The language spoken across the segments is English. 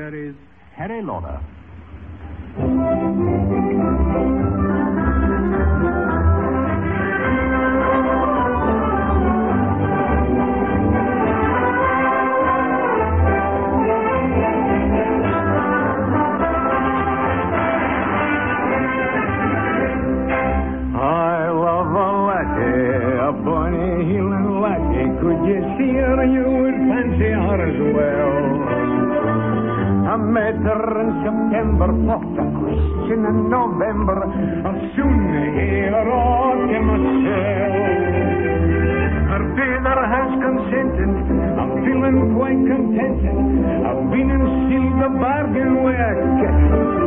here is Harry Lauder. I love a latte, a bonny heeling latte. Could you see her, you would fancy her as well. I met her in September, thought a question in November. I'll soon hear aught in myself. Her father has consented, I'm feeling quite contented. I've been and sealed the bargain where I get.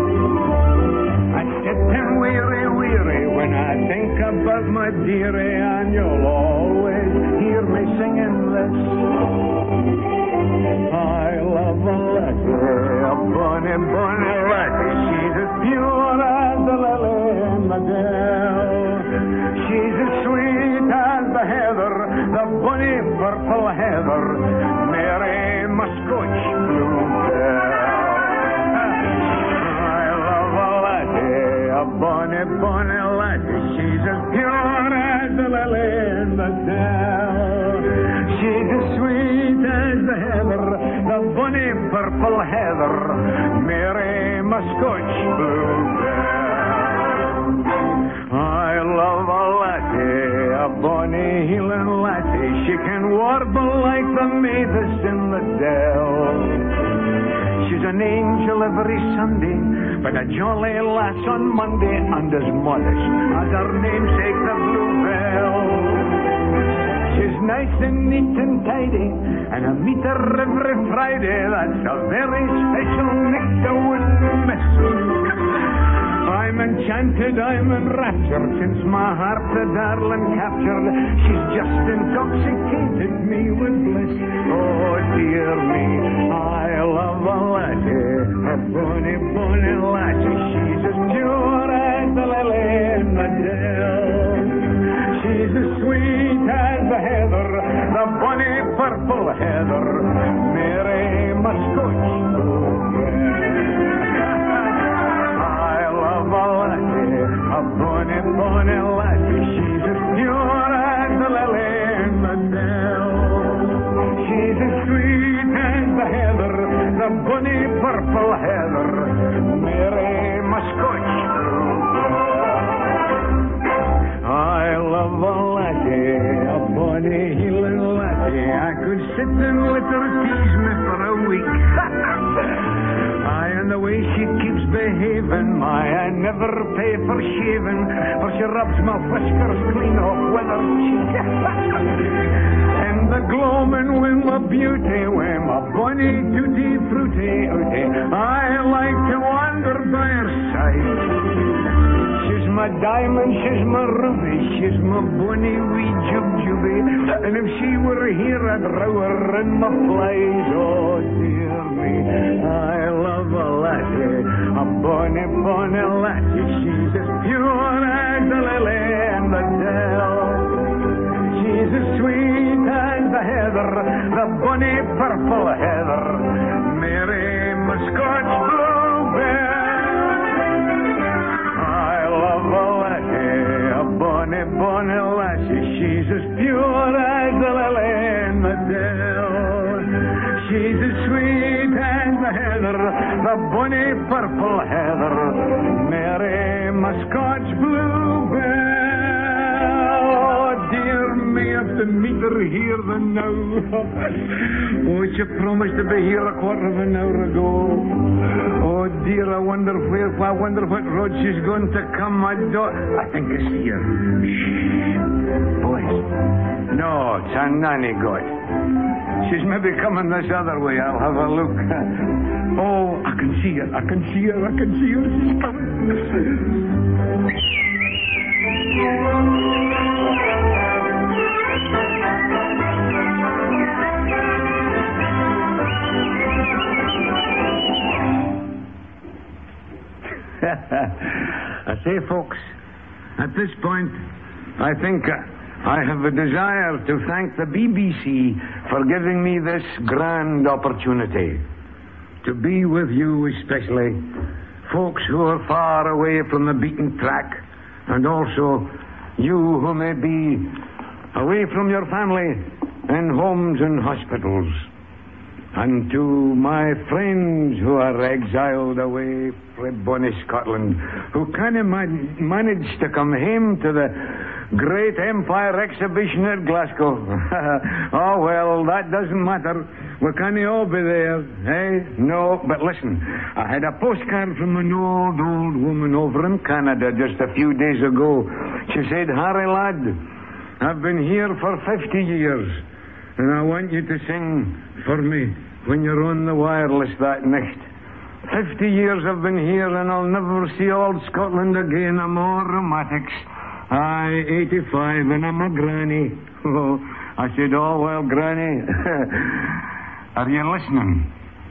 I sit and weary when I think about my dearie, and you'll always hear me singing this. I love a latte, a bonny, bonny latte. She's as pure as the lily in the dell. She's as sweet as the heather, the bonny purple heather, Mary Muscotch bluebell. I love a latte, a bonny, bonny latte. She's as pure as the lily in the dell. She's as sweet as the heather, the bonny purple heather, Mary Muscotch bluebell. I love a latte, a bonny heeling latte. She can warble like the mavis in the dell. She's an angel every Sunday, but a jolly lass on Monday, and as modest as her namesake, the bluebell. She's nice and neat and tidy, and I meet her every Friday. That's a very special night I wouldn't miss. I'm enchanted, I'm enraptured, since my heart the darling captured. She's just intoxicated me with bliss. Oh, dear me, I love a latte, a bonny, bonny latte. She's as pure as the lily in the dell. She's as sweet as the heather, the bonny purple heather, Mary Muscotch bluebell. I love a latte, a bonny, bonny latte. She's as pure as the lily in the dell. She's as sweet as the heather, the bonny purple heather, Mary Muscotch bluebell. I love a latte, a bonny heeling latte. I could sit and let her tease me for a week. And the way she keeps behaving, I never pay for shaving, for she rubs my whiskers clean off with her cheek. And the gloaming with my beauty, with my bonny tutti frutti, I like to wander by her side. She's my diamond, she's my ruby, she's my bonny wee jubjuby. And if she were here, I'd row her in my flies. Oh, dear me, I love a latte, a bonny, bonny latte. She's as pure as the lily in the dell. She's as sweet as the heather, the bonny purple heather, Mary Muscotch bluebell. Bonny, bonny lassie, she's as pure as the lily in the dell. She's as sweet as the heather, the bonny purple heather, Mary Muscotch bluebell. Oh, dear me, I have to meet her here the now. Oh, she promised to be here a quarter of an hour ago. Oh, dear, I wonder what road she's going to come. I think it's here. Shh. Boys. No, it's a nanny goat. She's maybe coming this other way. I'll have a look. Oh, I can see her. She's coming. I say, folks, at this point, I think I have a desire to thank the BBC for giving me this grand opportunity. to be with you especially, folks who are far away from the beaten track, and also you who may be away from your family in homes and hospitals. And to my friends who are exiled away from bonnie Scotland, who can't manage to come home to the Great Empire Exhibition at Glasgow. Oh, well, that doesn't matter. We can't all be there, eh? No, but listen, I had a postcard from an old woman over in Canada just a few days ago. She said, Harry, lad, I've been here for 50 years, and I want you to sing for me when you're on the wireless that night. 50 years I've been here, and I'll never see old Scotland again. I'm all rheumatics. I'm 85, and I'm a granny. Oh, I said, oh, well, granny, are you listening?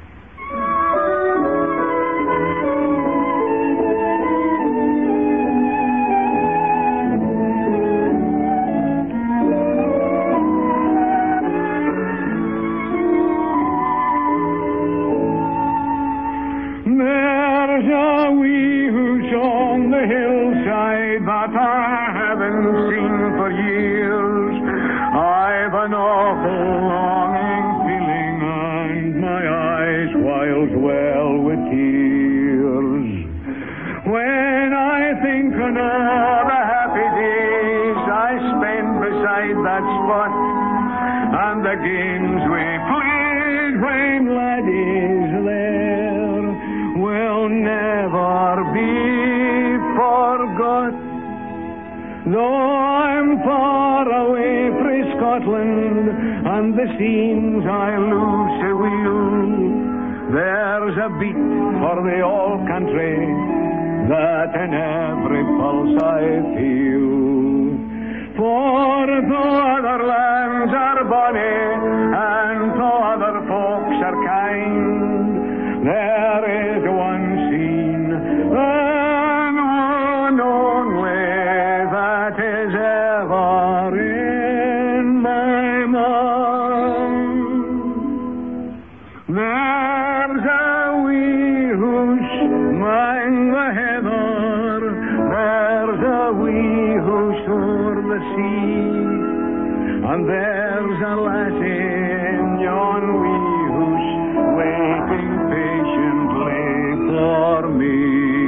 There's a wee house on the hillside that I haven't seen for years. I've an awful longing feeling, and my eyes wild well with tears. When I think on all the happy days I spent beside that spot, and the games we played when laddies there will never be forgot. Though I'm far away from Scotland and the scenes I lose so well, there's a beat for the old country that in every pulse I feel. For though other lands are bonny and though other folks are kind, there is one scene and one only that is ever in my mind. There's a wee house among the heather, there's a wee house o'er the sea, and there's a lassie in yon wee house waiting patiently for me.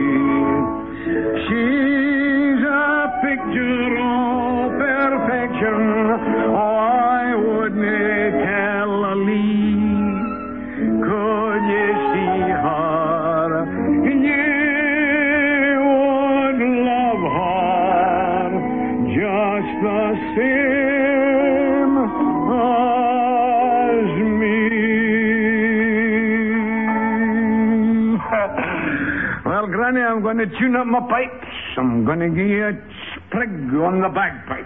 She's a picture of perfection, oh, I wouldn't tell a lee. Could you see her, you would love her just the same as me. Well, Granny, I'm going to tune up my pipes. I'm going to give you a sprig on the bagpipes.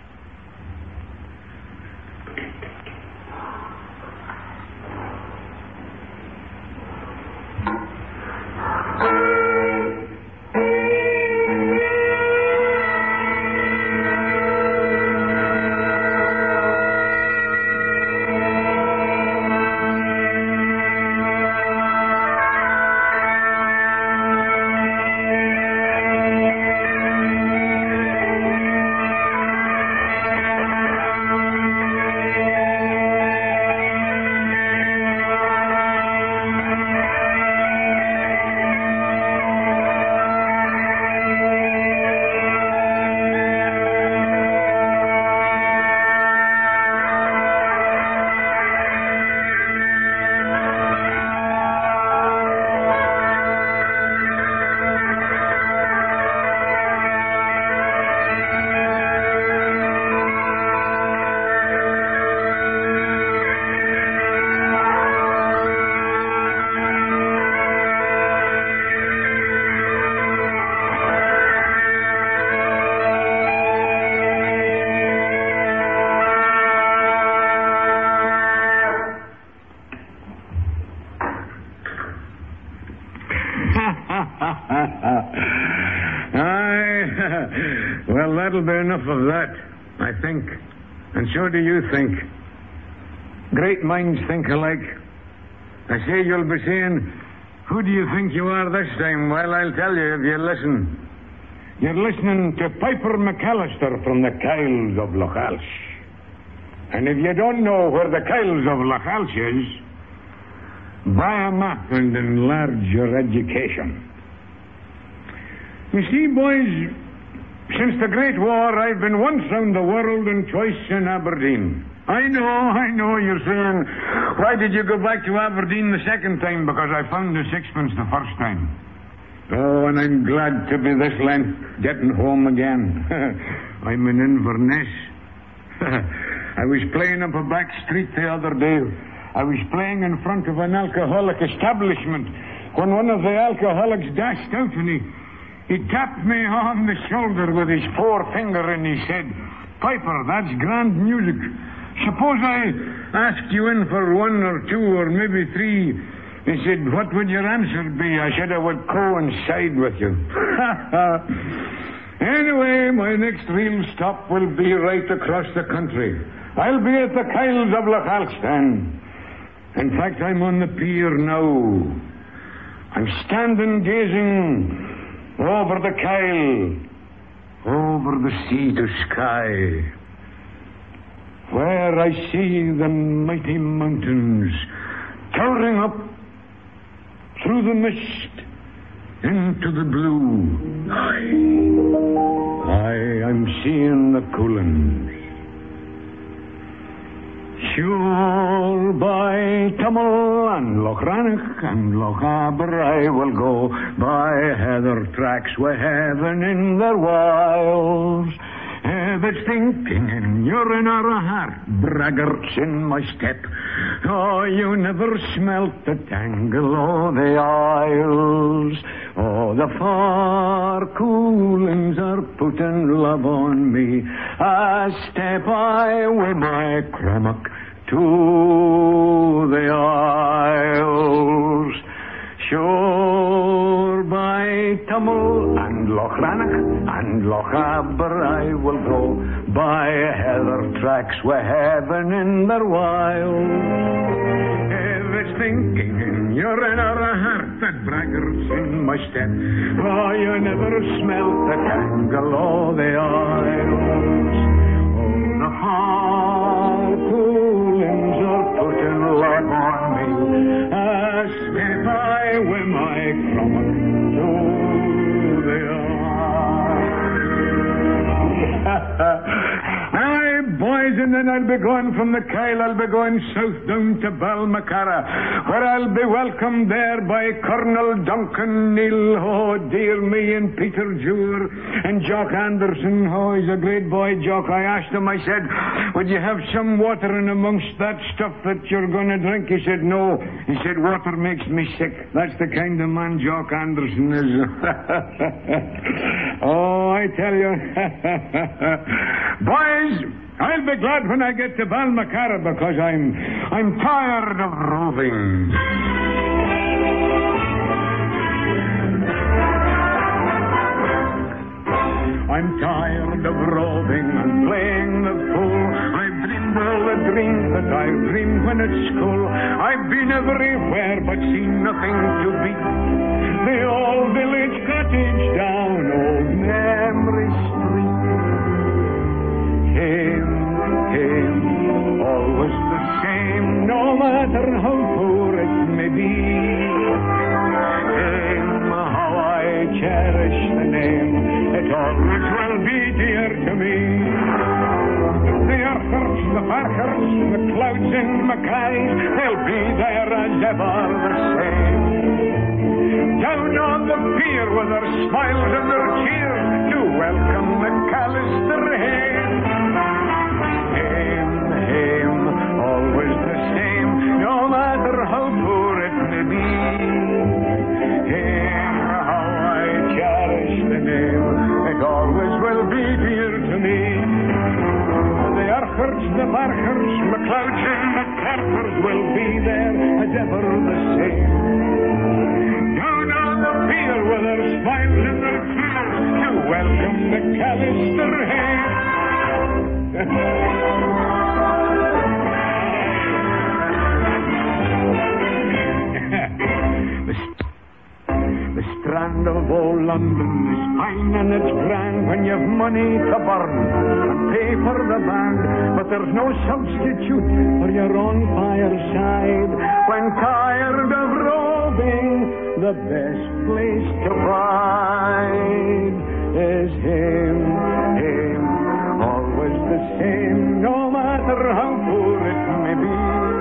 Well, that'll be enough of that, I think. And so do you think. Great minds think alike. I say you'll be saying, who do you think you are this time? Well, I'll tell you if you listen. You're listening to Piper McAllister from the Kyles of Lochalsh. And if you don't know where the Kyles of Lochalsh is, buy a map and enlarge your education. You see, boys, since the Great War, I've been once round the world and twice in Aberdeen. I know, you're saying, why did you go back to Aberdeen the second time? Because I found the sixpence the first time. Oh, and I'm glad to be this length getting home again. I'm in Inverness. I was playing up a back street the other day. I was playing in front of an alcoholic establishment when one of the alcoholics dashed out and he tapped me on the shoulder with his forefinger and he said, Piper, that's grand music. Suppose I asked you in for one or two or maybe three. He said, what would your answer be? I said I would coincide with you. Anyway, my next real stop will be right across the country. I'll be at the Kyles of Lochalsh. In fact, I'm on the pier now. I'm standing gazing over the Kyle, over the sea to sky, where I see the mighty mountains towering up through the mist into the blue. I'm seeing the Cuillins. Sure, by Tummel and Lochranach and Lochaber I will go, by heather tracks where heaven in their wilds. If it's thinking in your inner heart, braggarts in my step, oh, you never smelt the tangle o' the isles. Oh, the far Cuillins are putting love on me. A step I with my Cromach to the isles. Sure, by Tummel and Lochranach and Lochaber I will go, by heather tracks where heaven in their wilds. If it's thinking in your inner heart that braggarts in my step, oh, you never smelt the tangle o' the isles. Oh, the far Cuillins are putting love on me. A step I with my Cromach to the isles. Aye, boys, and then I'll be going from the Kyle, I'll be going south down to Balmacara, where I'll be welcomed there by Colonel Duncan Neil, oh, dear me, and Peter Jewar, and Jock Anderson, oh, he's a great boy, Jock. I asked him, I said, would you have some water in amongst that stuff that you're going to drink? He said, no. He said, water makes me sick. That's the kind of man Jock Anderson is. Oh, I tell you. Boys, I'll be glad when I get to Balmacara because I'm tired of roving. I'm tired of roving and playing the fool. I've dreamed all the dreams that I dreamed when at school. I've been everywhere but seen nothing to beat the old village cottage down old Memory Street. Him, always the same, no matter how poor it may be. Him, how I cherish the name, it always will be dear to me. The Arthurs, the Parkers, the Clouds in Mackay, they'll be there as ever the same. Down on the pier with their smiles and their cheers to welcome the Callister Hame. Always the same, no matter how poor it may be. How I cherish the name, it always will be dear to me. The Archers, the Barkers, McLeods and MacArthurs will be there as ever the same. Down on the pier with their smiles and their tears to welcome the Callister Hame. strand of old London is fine and it's grand when you've money to burn and pay for the band, but there's no substitute for your own fireside. When tired of roving, the best place to bide is him, always the same, no matter how poor it may be.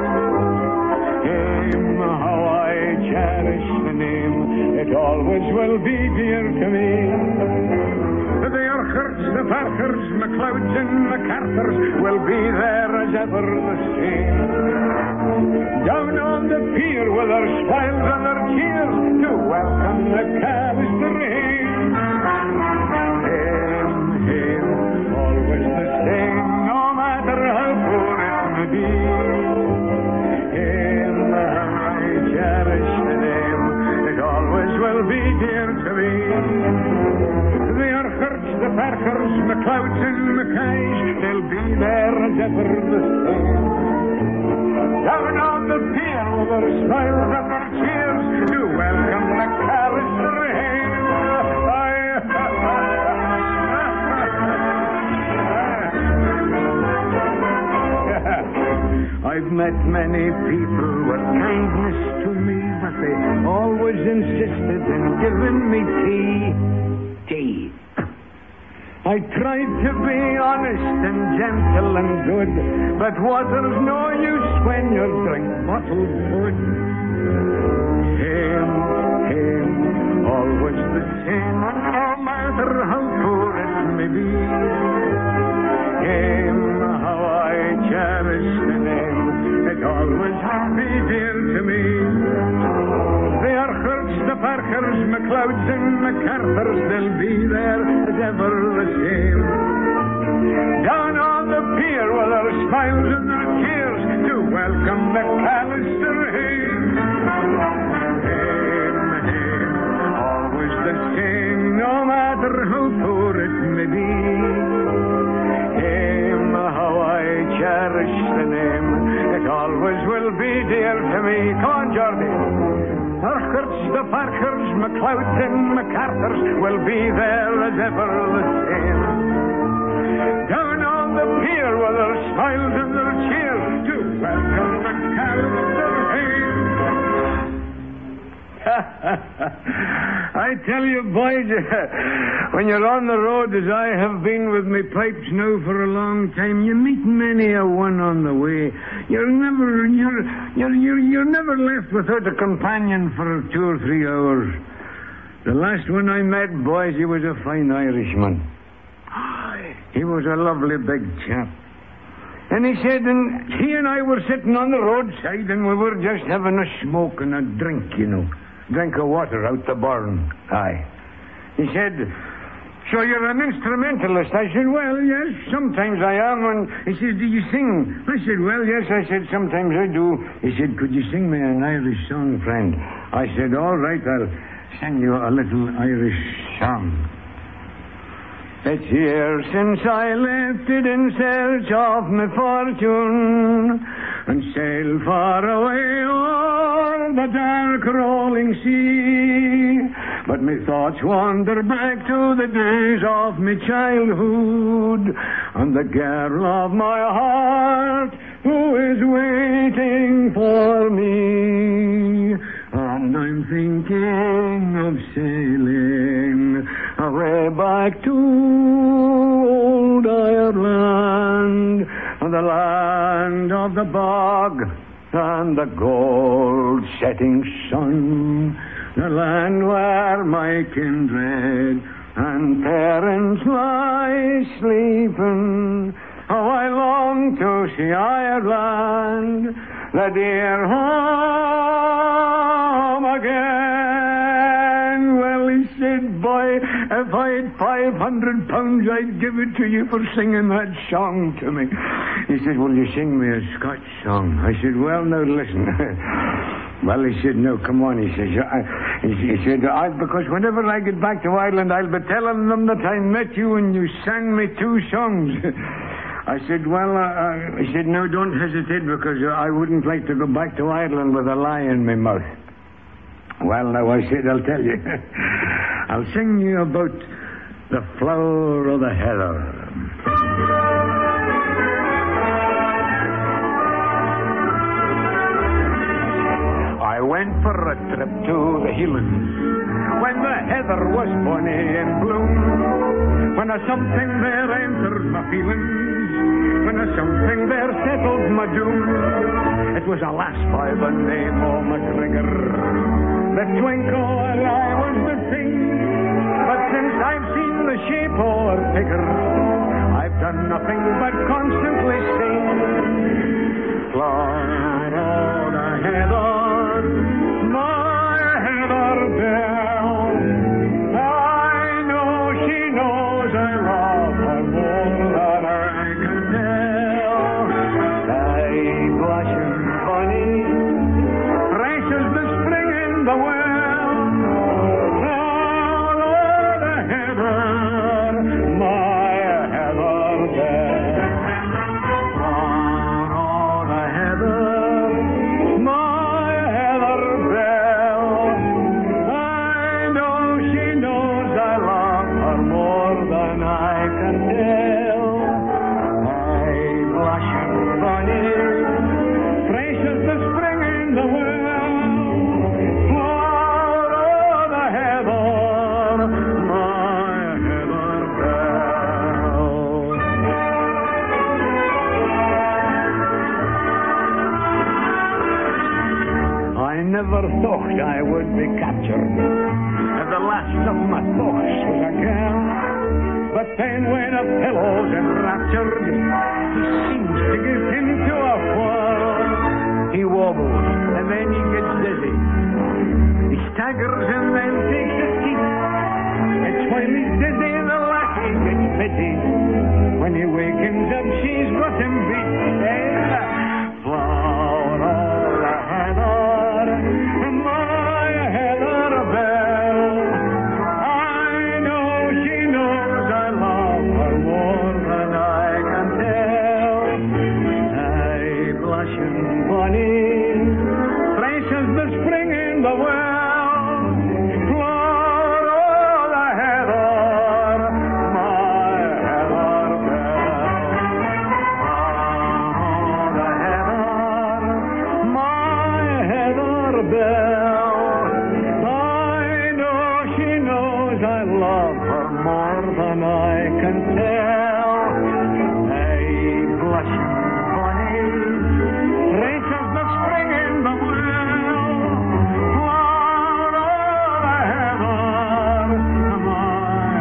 Him, how I cherish the name, it always will be dear to me. The Urquharts, the Parkers, MacLeods and MacArthurs will be there as ever the same. Down on the pier with their smiles and their cheers to welcome the Callister Rain. Him, always the same, no matter how poor it may be. Him, how I cherish the name, it always will be dear to me. The Urquharts, the Parkers, MacLeods and Mackays, they'll be there as ever the same. Down on the pier with their smiles and their cheers to welcome the Callister Rain. I've met many people with kindness to me, but they always insisted in giving me tea. I tried to be honest and gentle and good, but water's no use when you drink bottled food. Him, always the same, no matter how poor it may be. Him, how I cherish the name, it always will be dear to me. The Urquharts, the Parkers, MacLeods and MacArthurs, they'll be there as ever the same. Down on the pier with their smiles and their cheers to welcome the Callister Rain. Him, always the same, no matter how poor it may be. Him, how I cherish the name, it always will be dear to me. Come on, Geordie. Urquharts, the Parkers, MacLeods and MacArthurs will be there as ever the same. Down on the pier with their smiles and their cheers to welcome the Callister Rain. I tell you, boys, when you're on the road as I have been with my pipes now for a long time, you meet many a one on the way. You're never left without a companion for 2 or 3 hours. The last one I met, boys, he was a fine Irishman. He was a lovely big chap. And he said, and he and I were sitting on the roadside, and we were just having a smoke and a drink, you know. Drink of water out the barn. Aye. He said, so you're an instrumentalist? I said, well, yes, sometimes I am. And he said, do you sing? I said, well, yes. I said, sometimes I do. He said, could you sing me an Irish song, friend? I said, all right, I'll sing you a little Irish song. It's years since I left it in search of my fortune and sailed far away o'er the dark rolling sea. But my thoughts wander back to the days of my childhood and the girl of my heart who is waiting for me. And I'm thinking of sailing away back to old Ireland, the land of the bog and the gold setting sun, the land where my kindred and parents lie sleeping. How I long to see Ireland, the dear home again. Well, he said, boy, if I had £500, I'd give it to you for singing that song to me. He said, will you sing me a Scotch song? I said, well, now, listen. Well, he said, no, come on, he says. He said, because whenever I get back to Ireland, I'll be telling them that I met you and you sang me 2 songs. I said, well, he said, no, don't hesitate, because I wouldn't like to go back to Ireland with a lie in my mouth. Well, now, I said, I'll tell you. I'll sing you about the flower of the heather. I went for a trip to the Highlands when the heather was bonny in bloom. When a something there entered my feelings, when a something there settled my doom. It was a lass by the name of McGregor. The twinkle her eye was the thing. But since I've seen the shape of her figure, I've done nothing but constantly sing. Flower of the heather, my heather bell. I know she knows I love her more than I can tell. I blush and funny, fresh as the spring in the well. Flower of the heather, my heather bell. Flower of the heather, my heather bell. I know she knows I love her more than I can tell. I blush and bonny, fresh as the spring in the well. Flower of the heather, my heather bell. I never thought I would be captured, and the last of my thoughts was a girl. But then when a fellow's enraptured, he seems to give into a whirl. He wobbles, and then he gets dizzy. He staggers and then takes a seat. It's while he's dizzy the lassie gets pity. When he wakens up, she's got him beat. Flower of the heather, my heather bell. I know she knows I love her more than I can tell. I blush and bonny, fresh as the spring in the well. Flower of the heather, my heather bell. Flower of the heather, my heather bell. I know she knows I love her more than I can tell. I blush and bonny, fresh as the spring in the well. Flower of the heather, my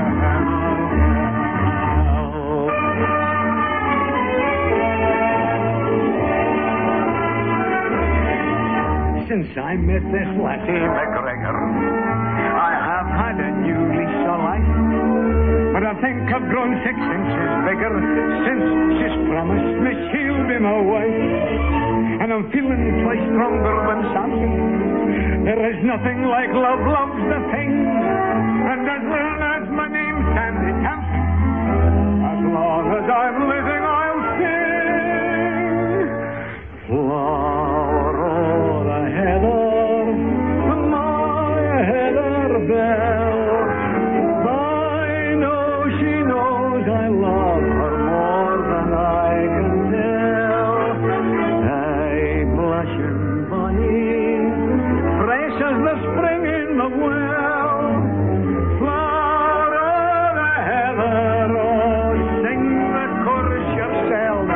heather bell. Since I met this lassie McGregor, I have had a new lease of life. But I think I've grown 6 inches bigger since she's promised me she'll be my wife. And I'm feeling twice stronger than Samson. There is nothing like love, love's the thing. And as long as my name's Sandy Thompson, as long as I'm living, I'll sing. Flower of the heather, my heather bell. I know she knows I love her more than I can tell. I blush and bonny, fresh as the spring in the well. Flower of the heather, oh, sing the chorus yourself.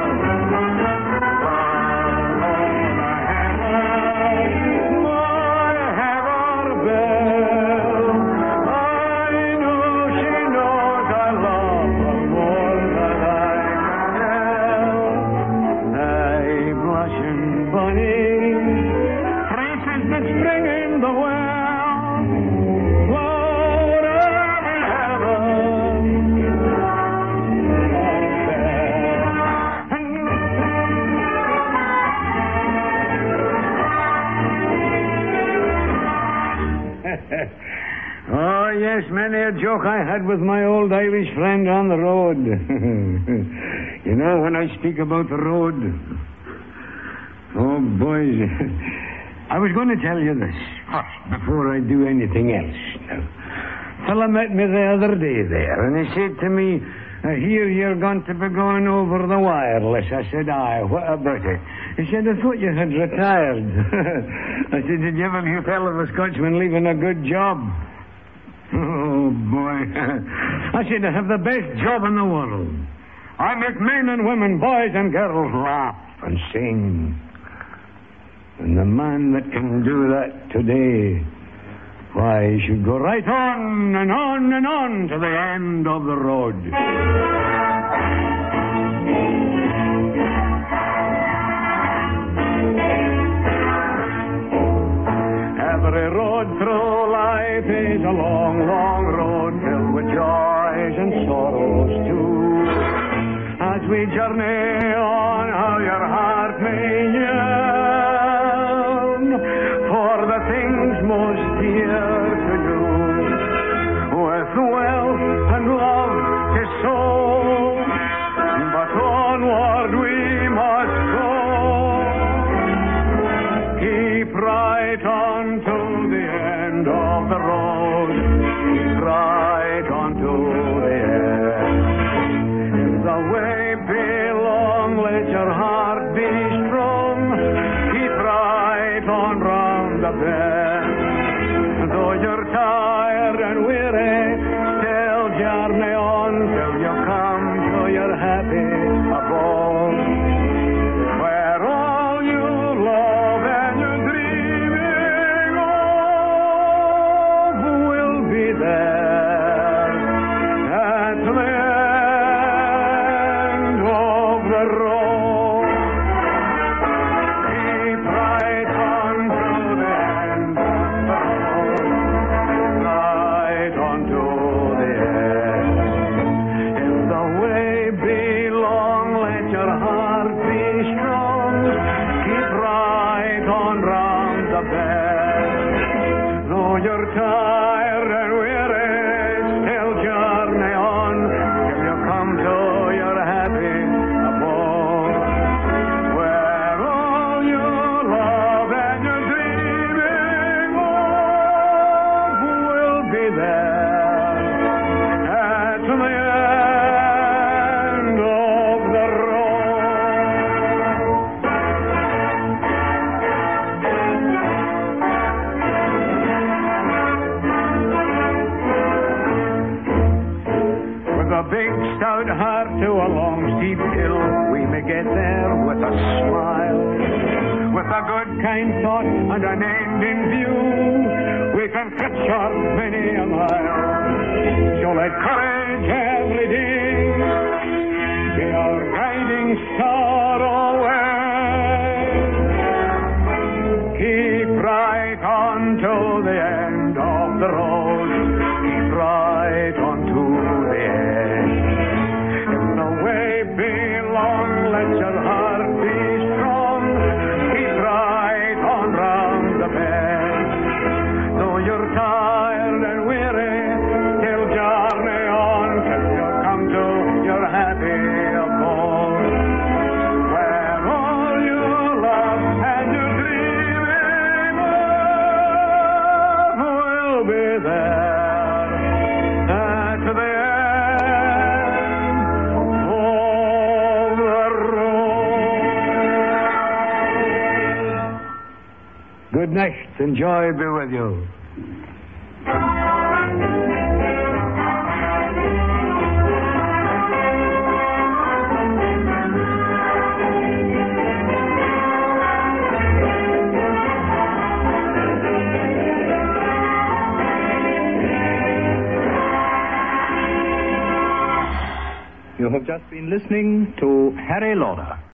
Oh, yes, many a joke I had with my old Irish friend on the road. You know, when I speak about the road, oh, boys, I was going to tell you this first before I do anything else. Now, fella met me the other day there, and he said to me, I hear you're going to be going over the wireless. I said, aye, what about it? He said, I thought you had retired. I said, did you ever hear tell of a Scotchman leaving a good job? Oh, boy. I said, I have the best job in the world. I make men and women, boys and girls laugh and sing. And the man that can do that today, why, he should go right on and on and on to the end of the road. Every road through life is a long, long road filled with joys and sorrows too. As we journey on, how your heart may yearn for the things most dear to you. With wealth and love to sow, but onward we must go. Keep right on to the end of the road. Keep right on to the end. If the way be long, let your heart be strong. Keep right on round the bend. Though you're tired and weary, still journey on till you come to your happy abode, where all you love and you're dreaming of will be there at the end of the road. Keep right on to the end of the road. Right on to the end. If the way be long, let your heart be strong. Keep right on round the bend. Though you're tired and weary, still journey on till you come to your happy abode, where all you love and you're dreaming of will be there at the end of the road. With a big stout heart to a long steep hill, we may get there with a smile. With a good kind thought and an end in view, we can cut short many a mile. So let courage every day be our guiding star always. Keep right on to the end of the road. Keep right on to the end. If the way be long, let your heart be strong. Keep right on round the bend. Though you're tired and weary, still journey on till you come to your happy abode, where all you love and you're dreaming of will be there at the end of the road. Good night, and joy be with you. You have just been listening to Harry Lauder.